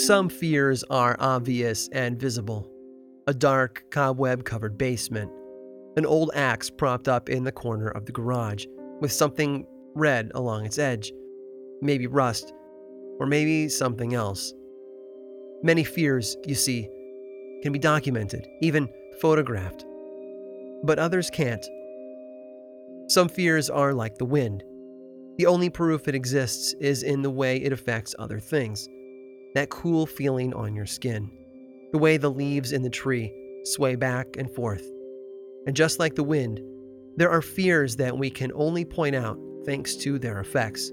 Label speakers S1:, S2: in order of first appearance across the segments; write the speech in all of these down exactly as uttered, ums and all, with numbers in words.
S1: Some fears are obvious and visible. A dark, cobweb-covered basement. An old axe propped up in the corner of the garage, with something red along its edge. Maybe rust, or maybe something else. Many fears, you see, can be documented, even photographed. But others can't. Some fears are like the wind. The only proof it exists is in the way it affects other things. That cool feeling on your skin. The way the leaves in the tree sway back and forth. And just like the wind, there are fears that we can only point out thanks to their effects.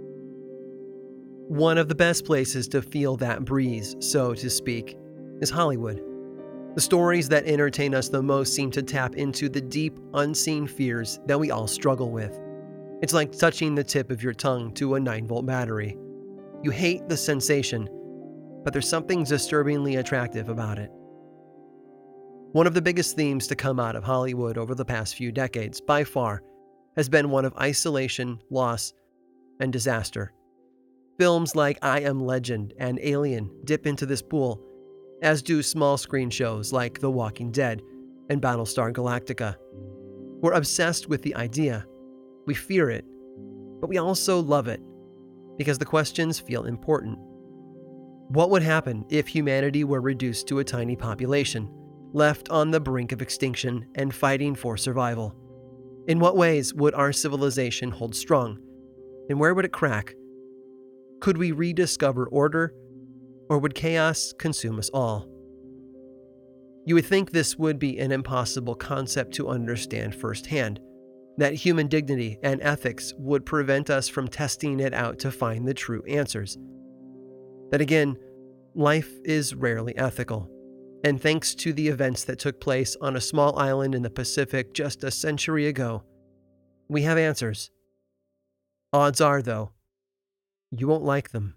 S1: One of the best places to feel that breeze, so to speak, is Hollywood. The stories that entertain us the most seem to tap into the deep, unseen fears that we all struggle with. It's like touching the tip of your tongue to a nine-volt battery. You hate the sensation, but there's something disturbingly attractive about it. One of the biggest themes to come out of Hollywood over the past few decades, by far, has been one of isolation, loss, and disaster. Films like I Am Legend and Alien dip into this pool, as do small screen shows like The Walking Dead and Battlestar Galactica. We're obsessed with the idea. We fear it, but we also love it, because the questions feel important. What would happen if humanity were reduced to a tiny population, left on the brink of extinction and fighting for survival? In what ways would our civilization hold strong? And where would it crack? Could we rediscover order, or would chaos consume us all? You would think this would be an impossible concept to understand firsthand, that human dignity and ethics would prevent us from testing it out to find the true answers. But again, life is rarely ethical, and thanks to the events that took place on a small island in the Pacific just a century ago, we have answers. Odds are, though, you won't like them.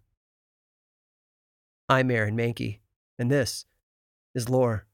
S1: I'm Aaron Mahnke, and this is Lore.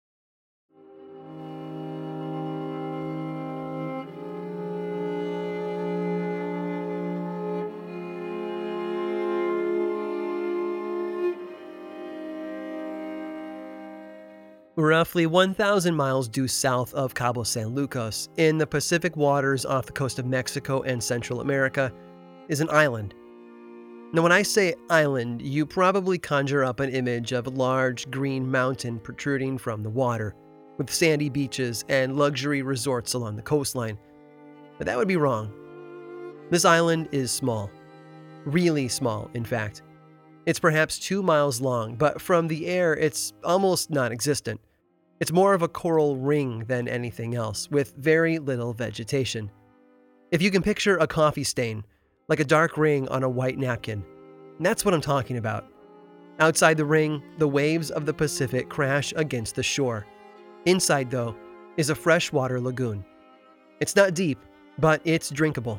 S1: Roughly one thousand miles due south of Cabo San Lucas, in the Pacific waters off the coast of Mexico and Central America, is an island. Now, when I say island, you probably conjure up an image of a large green mountain protruding from the water, with sandy beaches and luxury resorts along the coastline. But that would be wrong. This island is small. Really small, in fact. It's perhaps two miles long, but from the air, it's almost non-existent. It's more of a coral ring than anything else, with very little vegetation. If you can picture a coffee stain, like a dark ring on a white napkin, that's what I'm talking about. Outside the ring, the waves of the Pacific crash against the shore. Inside, though, is a freshwater lagoon. It's not deep, but it's drinkable.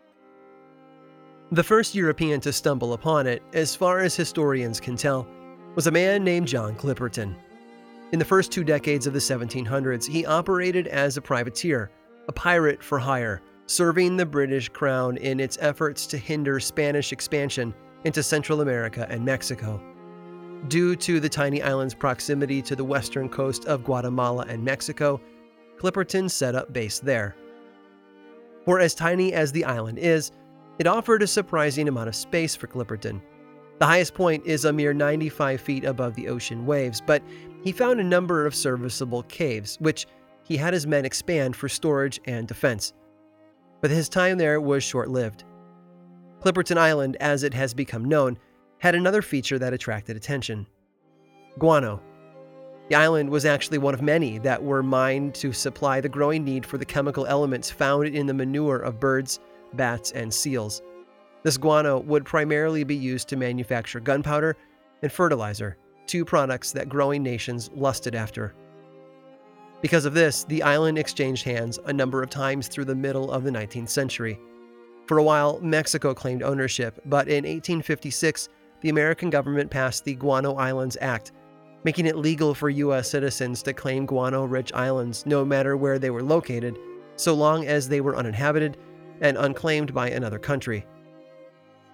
S1: The first European to stumble upon it, as far as historians can tell, was a man named John Clipperton. In the first two decades of the seventeen hundreds, he operated as a privateer, a pirate for hire, serving the British crown in its efforts to hinder Spanish expansion into Central America and Mexico. Due to the tiny island's proximity to the western coast of Guatemala and Mexico, Clipperton set up base there. For as tiny as the island is, it offered a surprising amount of space for Clipperton. The highest point is a mere ninety-five feet above the ocean waves, but he found a number of serviceable caves, which he had his men expand for storage and defense. But his time there was short-lived. Clipperton Island, as it has become known, had another feature that attracted attention: guano. The island was actually one of many that were mined to supply the growing need for the chemical elements found in the manure of birds, bats, and seals. This guano would primarily be used to manufacture gunpowder and fertilizer, two products that growing nations lusted after. Because of this, the island exchanged hands a number of times through the middle of the nineteenth century. For a while, Mexico claimed ownership, but in eighteen fifty-six, the American government passed the Guano Islands Act, making it legal for U S citizens to claim guano-rich islands no matter where they were located, so long as they were uninhabited and unclaimed by another country.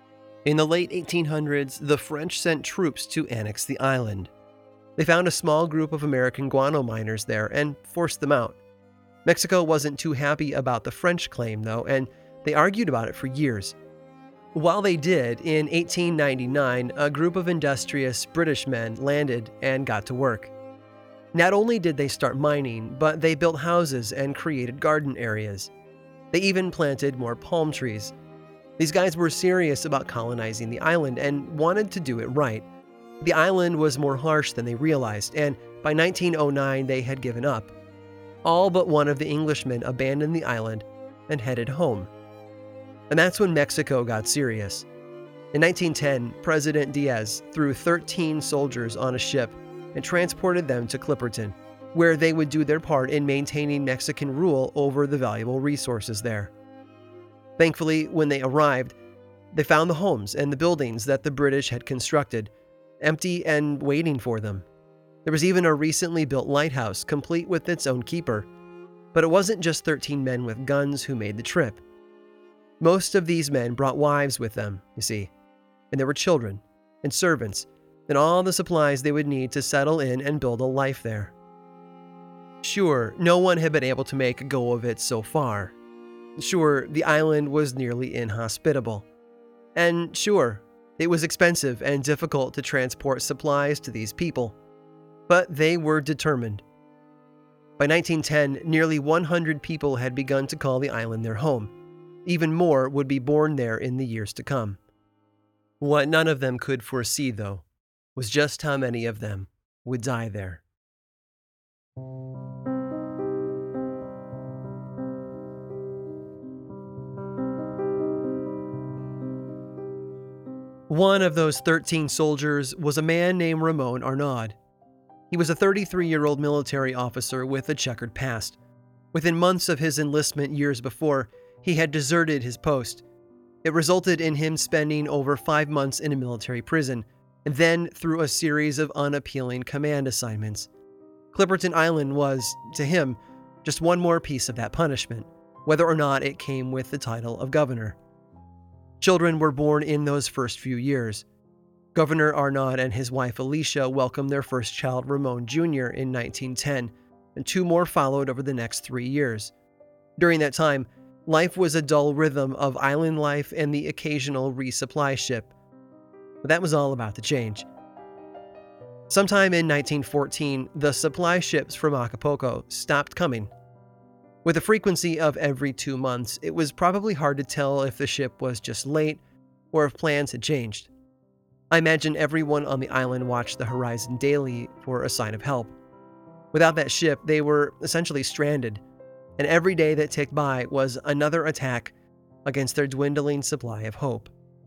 S1: In the late eighteen hundreds, the French sent troops to annex the island. They found a small group of American guano miners there and forced them out. Mexico wasn't too happy about the French claim, though, and they argued about it for years. While they did, in eighteen ninety-nine, a group of industrious British men landed and got to work. Not only did they start mining, but they built houses and created garden areas. They even planted more palm trees. These guys were serious about colonizing the island and wanted to do it right. The island was more harsh than they realized, and by nineteen oh nine they had given up. All but one of the Englishmen abandoned the island and headed home. And that's when Mexico got serious. In nineteen ten, President Diaz threw thirteen soldiers on a ship and transported them to Clipperton, where they would do their part in maintaining Mexican rule over the valuable resources there. Thankfully, when they arrived, they found the homes and the buildings that the British had constructed, empty and waiting for them. There was even a recently built lighthouse, complete with its own keeper. But it wasn't just thirteen men with guns who made the trip. Most of these men brought wives with them, you see, and there were children and servants and all the supplies they would need to settle in and build a life there. Sure, no one had been able to make a go of it so far. Sure, the island was nearly inhospitable. And sure, it was expensive and difficult to transport supplies to these people. But they were determined. By nineteen ten, nearly one hundred people had begun to call the island their home. Even more would be born there in the years to come. What none of them could foresee, though, was just how many of them would die there. One of those thirteen soldiers was a man named Ramon Arnaud. He was a thirty-three-year-old military officer with a checkered past. Within months of his enlistment years before, he had deserted his post. It resulted in him spending over five months in a military prison, and then through a series of unappealing command assignments. Clipperton Island was, to him, just one more piece of that punishment, whether or not it came with the title of governor. Children were born in those first few years. Governor Arnaud and his wife Alicia welcomed their first child, Ramon Junior, in nineteen ten, and two more followed over the next three years. During that time, life was a dull rhythm of island life and the occasional resupply ship. But that was all about to change. Sometime in nineteen fourteen, the supply ships from Acapulco stopped coming. With a frequency of every two months, it was probably hard to tell if the ship was just late or if plans had changed. I imagine everyone on the island watched the horizon daily for a sign of help. Without that ship, they were essentially stranded, and every day that ticked by was another attack against their dwindling supply of hope.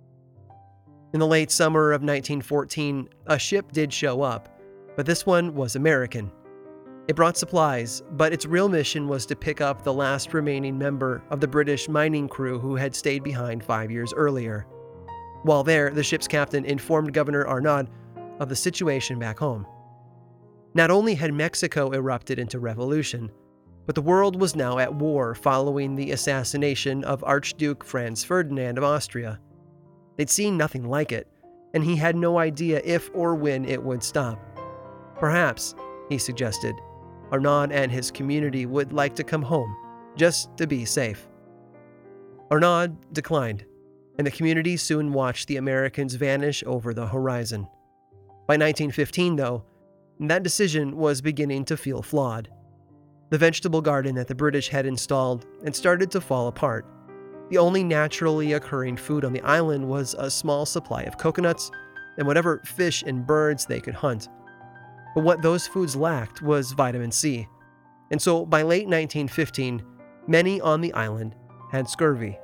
S1: In the late summer of nineteen fourteen, a ship did show up, but this one was American. It brought supplies, but its real mission was to pick up the last remaining member of the British mining crew who had stayed behind five years earlier. While there, the ship's captain informed Governor Arnaud of the situation back home. Not only had Mexico erupted into revolution, but the world was now at war following the assassination of Archduke Franz Ferdinand of Austria. They'd seen nothing like it, and he had no idea if or when it would stop. Perhaps, he suggested, Arnaud and his community would like to come home, just to be safe. Arnaud declined, and the community soon watched the Americans vanish over the horizon. By nineteen fifteen, though, that decision was beginning to feel flawed. The vegetable garden that the British had installed had started to fall apart. The only naturally occurring food on the island was a small supply of coconuts and whatever fish and birds they could hunt. But what those foods lacked was vitamin C, and so by late nineteen fifteen, many on the island had scurvy.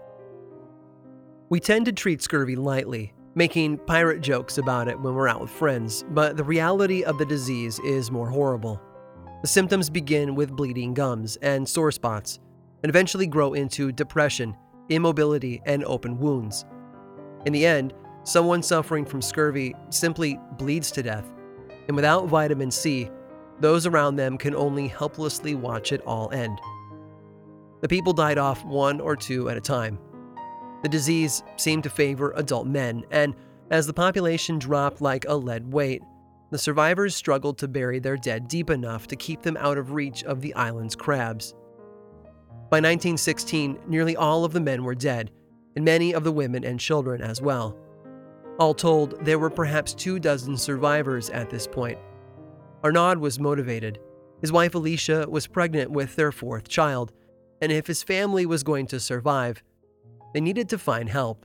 S1: We tend to treat scurvy lightly, making pirate jokes about it when we're out with friends, but the reality of the disease is more horrible. The symptoms begin with bleeding gums and sore spots, and eventually grow into depression, immobility, and open wounds. In the end, someone suffering from scurvy simply bleeds to death, and without vitamin C, those around them can only helplessly watch it all end. The people died off one or two at a time. The disease seemed to favor adult men, and as the population dropped like a lead weight, the survivors struggled to bury their dead deep enough to keep them out of reach of the island's crabs. By nineteen sixteen, nearly all of the men were dead, and many of the women and children as well. All told, there were perhaps two dozen survivors at this point. Arnaud was motivated. His wife Alicia was pregnant with their fourth child, and if his family was going to survive, they needed to find help.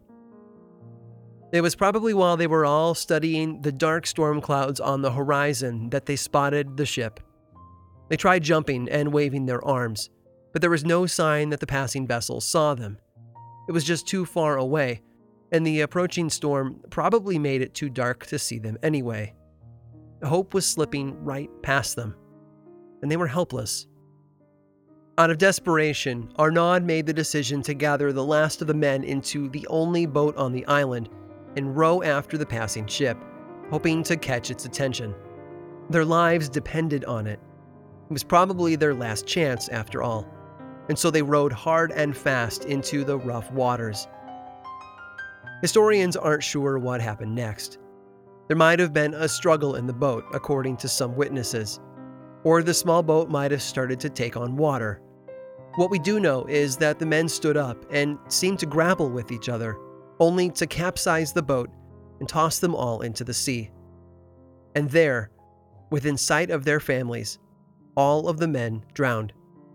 S1: It was probably while they were all studying the dark storm clouds on the horizon that they spotted the ship. They tried jumping and waving their arms, but there was no sign that the passing vessel saw them. It was just too far away, and the approaching storm probably made it too dark to see them anyway. Hope was slipping right past them, and they were helpless. Out of desperation, Arnaud made the decision to gather the last of the men into the only boat on the island and row after the passing ship, hoping to catch its attention. Their lives depended on it. It was probably their last chance, after all, and so they rowed hard and fast into the rough waters. Historians aren't sure what happened next. There might have been a struggle in the boat, according to some witnesses, or the small boat might have started to take on water. What we do know is that the men stood up and seemed to grapple with each other, only to capsize the boat and toss them all into the sea. And there, within sight of their families, all of the men drowned.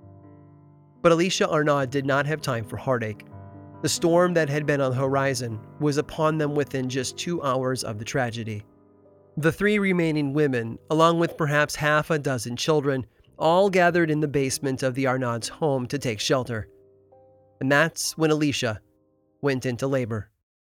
S1: But Alicia Arnaud did not have time for heartache. The storm that had been on the horizon was upon them within just two hours of the tragedy. The three remaining women, along with perhaps half a dozen children, all gathered in the basement of the Arnaud's home to take shelter. And that's when Alicia went into labor.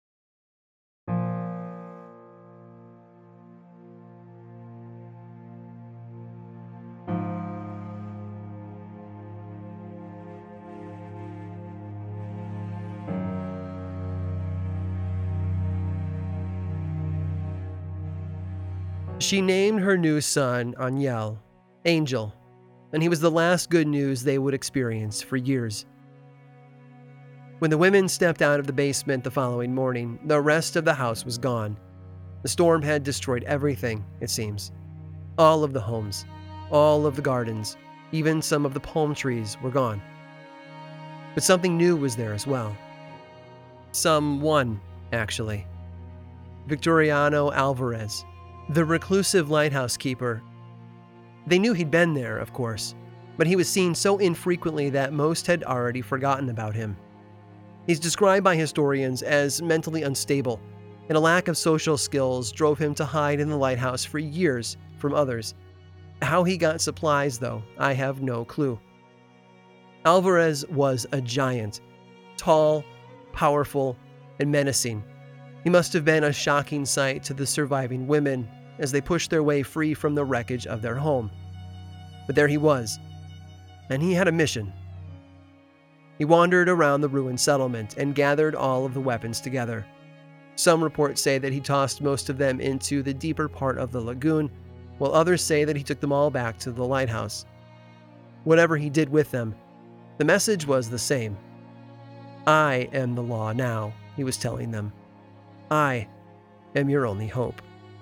S1: She named her new son Aniel, Angel, and he was the last good news they would experience for years. When the women stepped out of the basement the following morning, the rest of the house was gone. The storm had destroyed everything, it seems. All of the homes, all of the gardens, even some of the palm trees were gone. But something new was there as well. Someone, actually. Victoriano Alvarez, the reclusive lighthouse keeper. They knew he'd been there, of course, but he was seen so infrequently that most had already forgotten about him. He's described by historians as mentally unstable, and a lack of social skills drove him to hide in the lighthouse for years from others. How he got supplies, though, I have no clue. Alvarez was a giant, tall, powerful, and menacing. He must have been a shocking sight to the surviving women as they pushed their way free from the wreckage of their home. But there he was, and he had a mission. He wandered around the ruined settlement and gathered all of the weapons together. Some reports say that he tossed most of them into the deeper part of the lagoon, while others say that he took them all back to the lighthouse. Whatever he did with them, the message was the same. I am the law now, he was telling them. I am your only hope.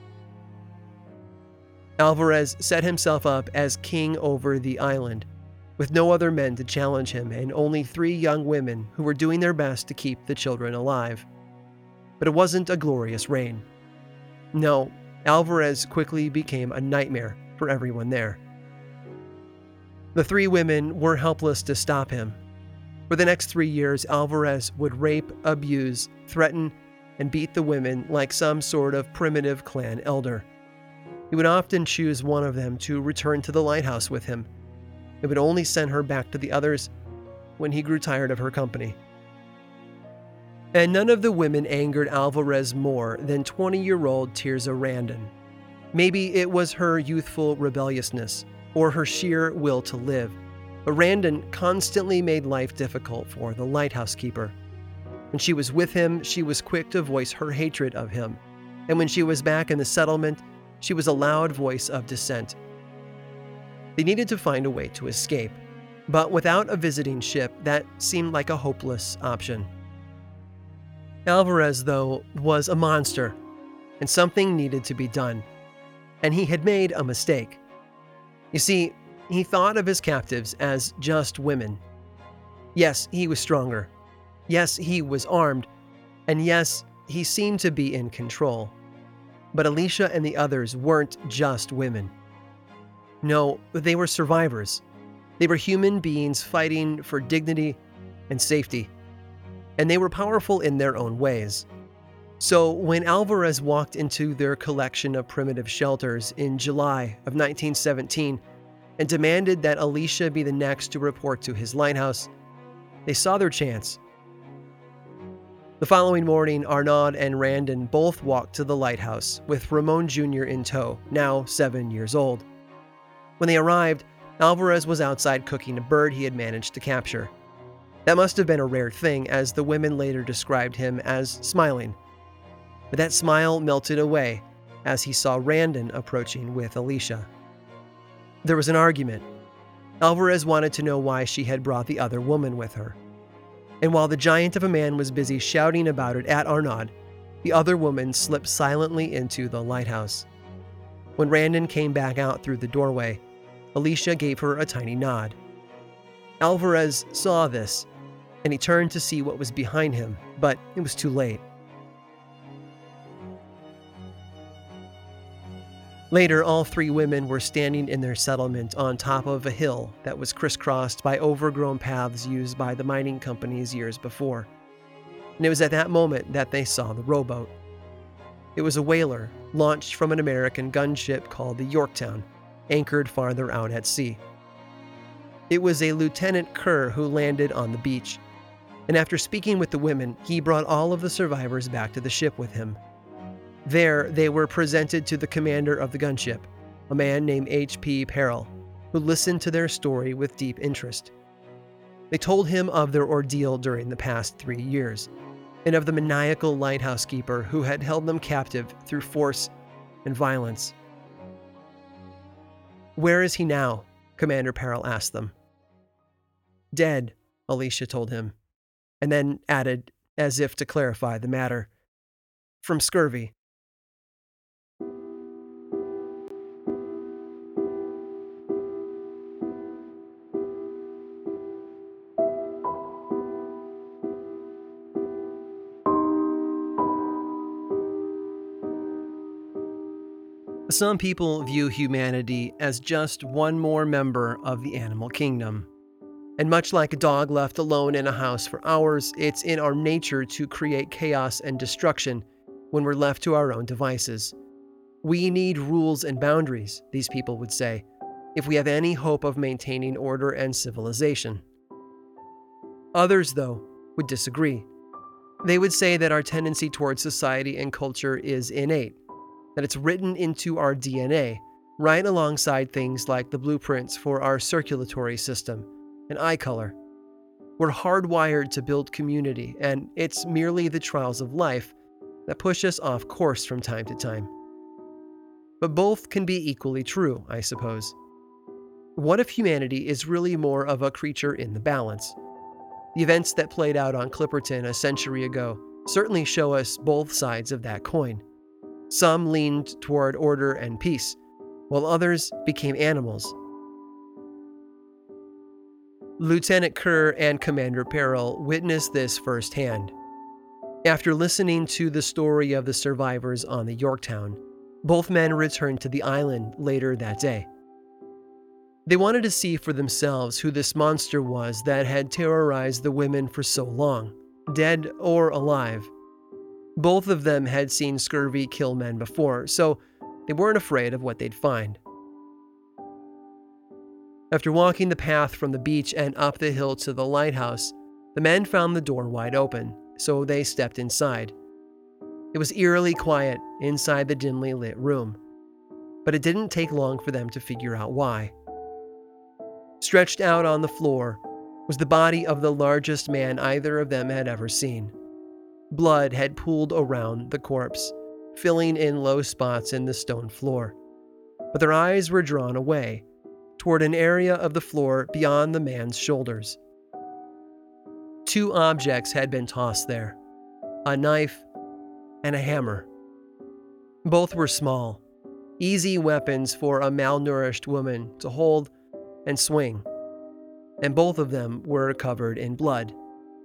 S1: Alvarez set himself up as king over the island, with no other men to challenge him and only three young women who were doing their best to keep the children alive. But it wasn't a glorious reign. No, Alvarez quickly became a nightmare for everyone there. The three women were helpless to stop him. For the next three years, Alvarez would rape, abuse, threaten, and beat the women like some sort of primitive clan elder. He would often choose one of them to return to the lighthouse with him. It would only send her back to the others when he grew tired of her company. And none of the women angered Alvarez more than twenty-year-old Tirza Randon. Maybe it was her youthful rebelliousness or her sheer will to live, but Randon constantly made life difficult for the lighthouse keeper. When she was with him, she was quick to voice her hatred of him, and when she was back in the settlement, she was a loud voice of dissent. They needed to find a way to escape, but without a visiting ship, that seemed like a hopeless option. Alvarez, though, was a monster, and something needed to be done. And he had made a mistake. You see, he thought of his captives as just women. Yes, he was stronger. Yes, he was armed. And yes, he seemed to be in control. But Alicia and the others weren't just women. No, they were survivors. They were human beings fighting for dignity and safety. And they were powerful in their own ways. So when Alvarez walked into their collection of primitive shelters in July of nineteen seventeen and demanded that Alicia be the next to report to his lighthouse, they saw their chance. The following morning, Arnaud and Randon both walked to the lighthouse with Ramon Junior in tow, now seven years old. When they arrived, Alvarez was outside cooking a bird he had managed to capture. That must have been a rare thing, as the women later described him as smiling. But that smile melted away as he saw Randon approaching with Alicia. There was an argument. Alvarez wanted to know why she had brought the other woman with her. And while the giant of a man was busy shouting about it at Arnaud, the other woman slipped silently into the lighthouse. When Randon came back out through the doorway, Alicia gave her a tiny nod. Alvarez saw this, and he turned to see what was behind him, but it was too late. Later, all three women were standing in their settlement on top of a hill that was crisscrossed by overgrown paths used by the mining companies years before. And it was at that moment that they saw the rowboat. It was a whaler launched from an American gunship called the Yorktown, anchored farther out at sea. It was a Lieutenant Kerr who landed on the beach, and after speaking with the women, he brought all of the survivors back to the ship with him. There, they were presented to the commander of the gunship, a man named H P Perel, who listened to their story with deep interest. They told him of their ordeal during the past three years, and of the maniacal lighthouse keeper who had held them captive through force and violence. "Where is he now?" Commander Perel asked them. "Dead," Alicia told him, and then added, as if to clarify the matter, "from scurvy." Some people view humanity as just one more member of the animal kingdom. And much like a dog left alone in a house for hours, it's in our nature to create chaos and destruction when we're left to our own devices. We need rules and boundaries, these people would say, if we have any hope of maintaining order and civilization. Others, though, would disagree. They would say that our tendency towards society and culture is innate, that it's written into our D N A, right alongside things like the blueprints for our circulatory system and eye color. We're hardwired to build community, and it's merely the trials of life that push us off course from time to time. But both can be equally true, I suppose. What if humanity is really more of a creature in the balance? The events that played out on Clipperton a century ago certainly show us both sides of that coin. Some leaned toward order and peace, while others became animals. Lieutenant Kerr and Commander Perel witnessed this firsthand. After listening to the story of the survivors on the Yorktown, both men returned to the island later that day. They wanted to see for themselves who this monster was that had terrorized the women for so long, dead or alive. Both of them had seen scurvy kill men before, so they weren't afraid of what they'd find. After walking the path from the beach and up the hill to the lighthouse, the men found the door wide open, so they stepped inside. It was eerily quiet inside the dimly lit room, but it didn't take long for them to figure out why. Stretched out on the floor was the body of the largest man either of them had ever seen. Blood had pooled around the corpse, filling in low spots in the stone floor, but their eyes were drawn away, toward an area of the floor beyond the man's shoulders. Two objects had been tossed there. a knife, and a hammer. Both were small, easy weapons for a malnourished woman to hold and swing, and both of them were covered in blood.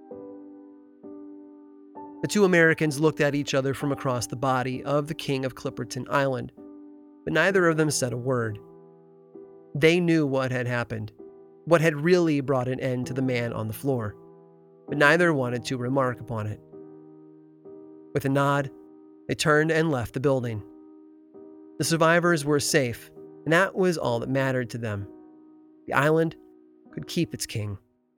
S1: The two Americans looked at each other from across the body of the king of Clipperton Island, but neither of them said a word. They knew what had happened, what had really brought an end to the man on the floor, but neither wanted to remark upon it. With a nod, they turned and left the building. The survivors were safe, and that was all that mattered to them. The island could keep its king.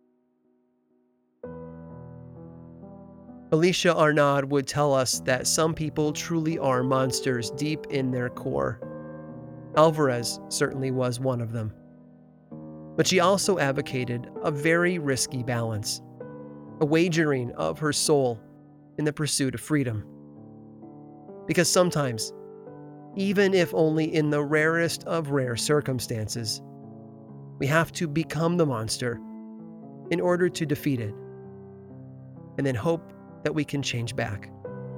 S1: Alicia Arnaud would tell us that some people truly are monsters deep in their core. Alvarez certainly was one of them. But she also advocated a very risky balance, a wagering of her soul in the pursuit of freedom. Because sometimes, even if only in the rarest of rare circumstances, we have to become the monster in order to defeat it, and then hope that we can change back.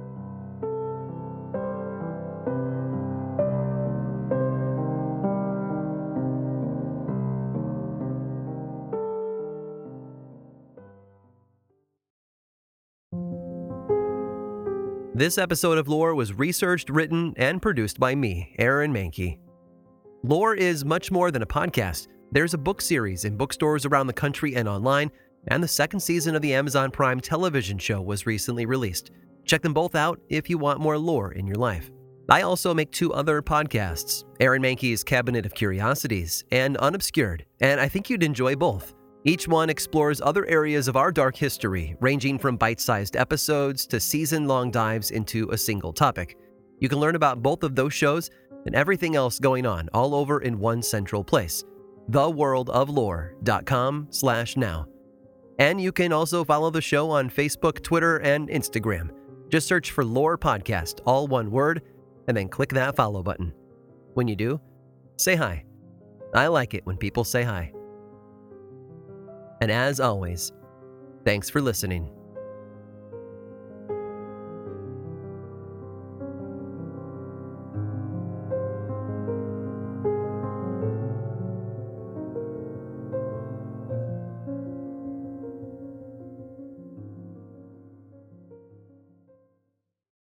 S1: This episode of Lore was researched, written, and produced by me, Aaron Mahnke. Lore is much more than a podcast. There's a book series in bookstores around the country and online, and the second season of the Amazon Prime television show was recently released. Check them both out if you want more lore in your life. I also make two other podcasts, Aaron Mahnke's Cabinet of Curiosities and Unobscured, and I think you'd enjoy both. Each one explores other areas of our dark history, ranging from bite-sized episodes to season-long dives into a single topic. You can learn about both of those shows and everything else going on all over in one central place, the world of lore dot com slash now. And you can also follow the show on Facebook, Twitter, and Instagram. Just search for Lore Podcast, all one word, and then click that follow button. When you do, say hi. I like it when people say hi. And as always, thanks for listening.